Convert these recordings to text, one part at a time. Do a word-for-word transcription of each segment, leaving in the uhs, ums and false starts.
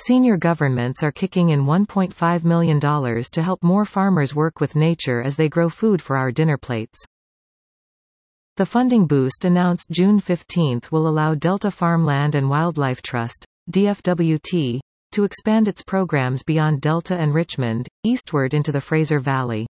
Senior governments are kicking in one point five million dollars to help more farmers work with nature as they grow food for our dinner plates. The funding boost announced June fifteenth will allow Delta Farmland and Wildlife Trust, D F W T, to expand its programs beyond Delta and Richmond, eastward into the Fraser Valley.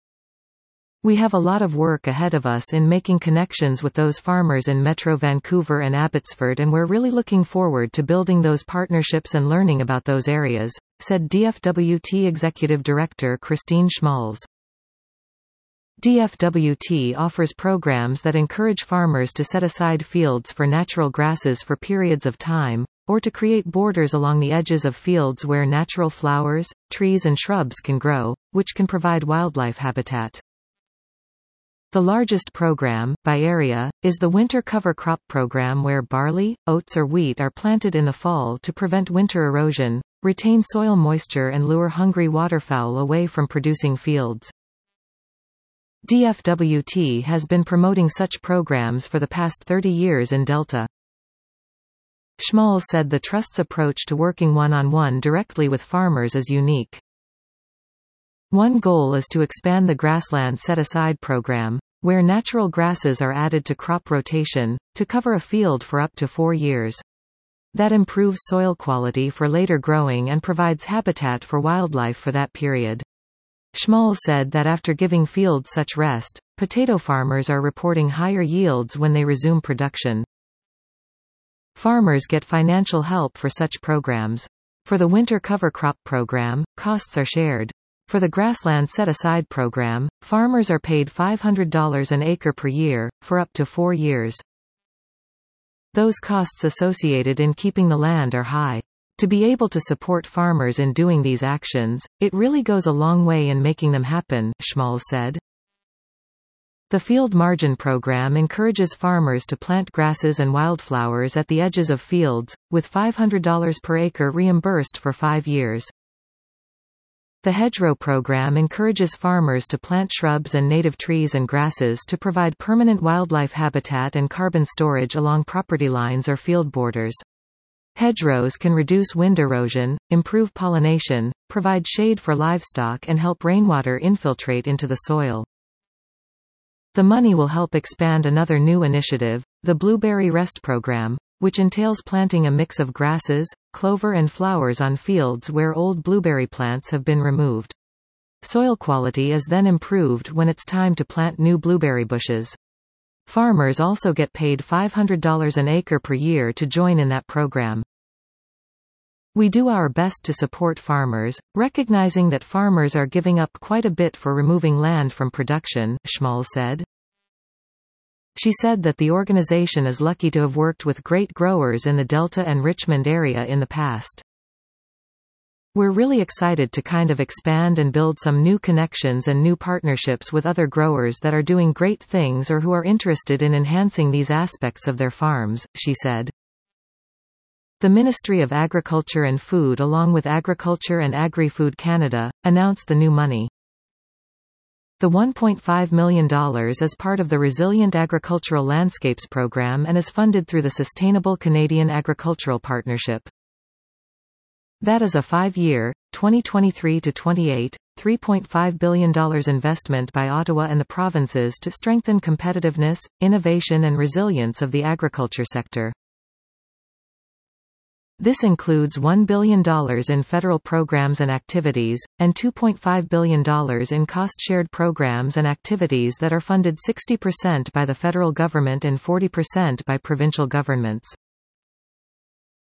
We have a lot of work ahead of us in making connections with those farmers in Metro Vancouver and Abbotsford, and we're really looking forward to building those partnerships and learning about those areas, said D F W T Executive Director Christine Schmalz. D F W T offers programs that encourage farmers to set aside fields for natural grasses for periods of time, or to create borders along the edges of fields where natural flowers, trees and shrubs can grow, which can provide wildlife habitat. The largest program, by area, is the Winter Cover Crop Program, where barley, oats or wheat are planted in the fall to prevent winter erosion, retain soil moisture and lure hungry waterfowl away from producing fields. D F W T has been promoting such programs for the past thirty years in Delta. Schmalz said the Trust's approach to working one-on-one directly with farmers is unique. One goal is to expand the grassland set-aside program, where natural grasses are added to crop rotation, to cover a field for up to four years. That improves soil quality for later growing and provides habitat for wildlife for that period. Schmalz said that after giving fields such rest, potato farmers are reporting higher yields when they resume production. Farmers get financial help for such programs. For the Winter Cover Crop Program, costs are shared. For the Grassland Set-Aside Program, farmers are paid five hundred dollars an acre per year, for up to four years. Those costs associated in keeping the land are high. To be able to support farmers in doing these actions, it really goes a long way in making them happen, Schmalz said. The Field Margin Program encourages farmers to plant grasses and wildflowers at the edges of fields, with five hundred dollars per acre reimbursed for five years. The Hedgerow Program encourages farmers to plant shrubs and native trees and grasses to provide permanent wildlife habitat and carbon storage along property lines or field borders. Hedgerows can reduce wind erosion, improve pollination, provide shade for livestock and help rainwater infiltrate into the soil. The money will help expand another new initiative, the Blueberry Rest Program, which entails planting a mix of grasses, clover and flowers on fields where old blueberry plants have been removed. Soil quality is then improved when it's time to plant new blueberry bushes. Farmers also get paid five hundred dollars an acre per year to join in that program. We do our best to support farmers, recognizing that farmers are giving up quite a bit for removing land from production, Schmalz said. She said that the organization is lucky to have worked with great growers in the Delta and Richmond area in the past. We're really excited to kind of expand and build some new connections and new partnerships with other growers that are doing great things or who are interested in enhancing these aspects of their farms, she said. The Ministry of Agriculture and Food along with Agriculture and Agri-Food Canada, announced the new money. The one point five million dollars is part of the Resilient Agricultural Landscapes Program and is funded through the Sustainable Canadian Agricultural Partnership. That is a five-year, twenty twenty-three to twenty-eight, three point five billion dollars investment by Ottawa and the provinces to strengthen competitiveness, innovation and resilience of the agriculture sector. This includes one billion dollars in federal programs and activities, and two point five billion dollars in cost-shared programs and activities that are funded sixty percent by the federal government and forty percent by provincial governments.